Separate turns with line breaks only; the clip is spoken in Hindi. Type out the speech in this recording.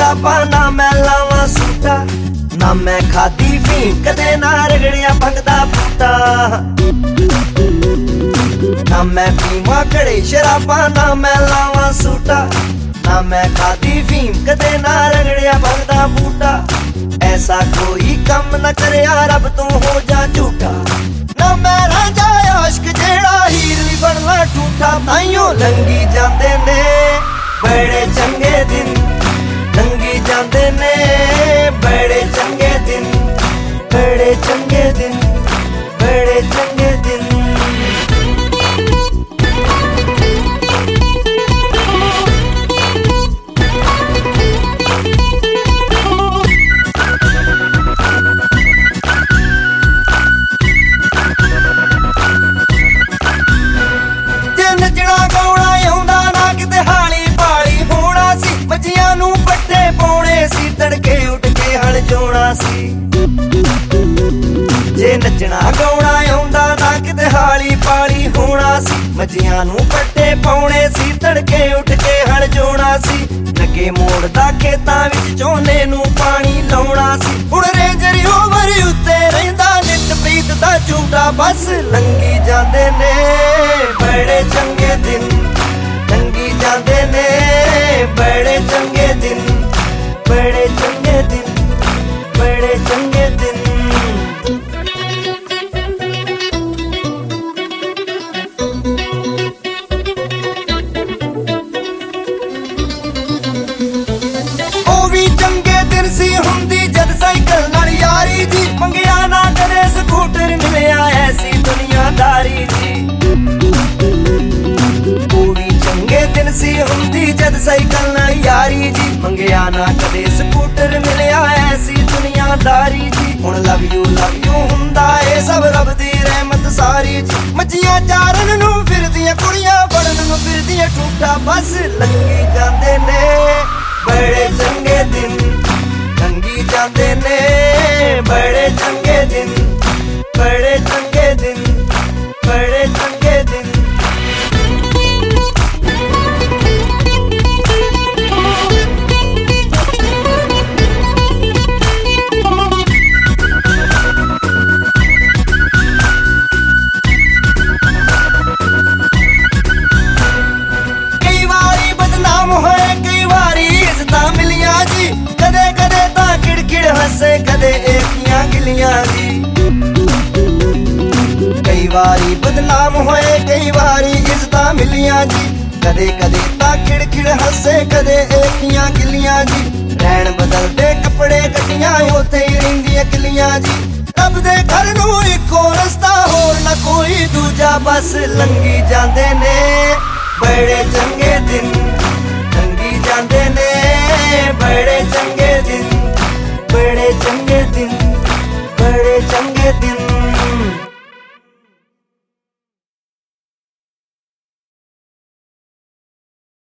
शराबा ना मैं लावा सूटा, ना मैं खादी फीम कदे ना रगड़िया भंगदा बूटा। ना मैं पीवा घड़े शराबा ना मैं लावा सूटा, ना मैं खादी फीम कदे ना रगड़िया भंगदा बूटा। ऐसा कोई कम न करे रब तू हो जा झूठा, ना मैं राजा आशिक जेड़ा हीर भी बनना ठूठा। ताइयों लंगी जाते ने बड़े चंगे दिन, लंगी जाते ने बड़े चंगे दिन, बड़े चंगे दिन, बड़े चंगे दिन। तड़के उठ के हल जोना सी, जे नचना गाउणा आउंदा ना किते हाली पाली होना सी। मजियां नू पट्टे पाउणे सी, तड़के उठ के हल जोना सी। लगे मोड़दा खेतां विच झोने नू पानी लाउणा सी। हुण रेंजर ओवर उत्ते रहिंदा नित प्रीत दा झूठा। बस लंगी जांदे ने बड़े चंगे दिन, लंगी जांदे ने बड़े चंगे दिन, बड़े चंगे दिन, बड़े चंगे दिन। ओ भी चंगे दिन सी हुंदी जद साइकिल नाल यारी जी, मंगिया ना कदे स्कूटर मिलिया ऐसी दुनियादारी जी। ओ भी चंगे दिन सी हुंदी जद साइकिल नाल यारी जी, मंगिया ना कदे स्कूटर मिलिया ऐसी दुनियादारी जी। हुण लव यू हुंदा ए सब रब दी रहमत सारी जी। मजियां चारन नू फिरदियां कुड़ियां बनन नू फिरदियां ठूठा। बस लंगी जांदे ने बड़े चंगे दिन, लंगी जांदे ने बड़े चंगे दिन, बड़े चंगे दिन, बड़े चंगे दिन। कदे एकियां गिलियां जी, कई बारी बदनाम होए कई बारी इज्जतां मिलियां जी। कदे कदे तां खिड़ हसे कदे एकियां गिलियां जी। रैन बदलदे कपड़े कटियां उत्थे ही रहिंदियां गिलियां जी। रब दे घर नू इक्को रस्ता होर ना कोई दूजा। बस लंगी जांदे ने बड़े चंगे दिन, लंगी जांदे ने बड़े चंगे दिन।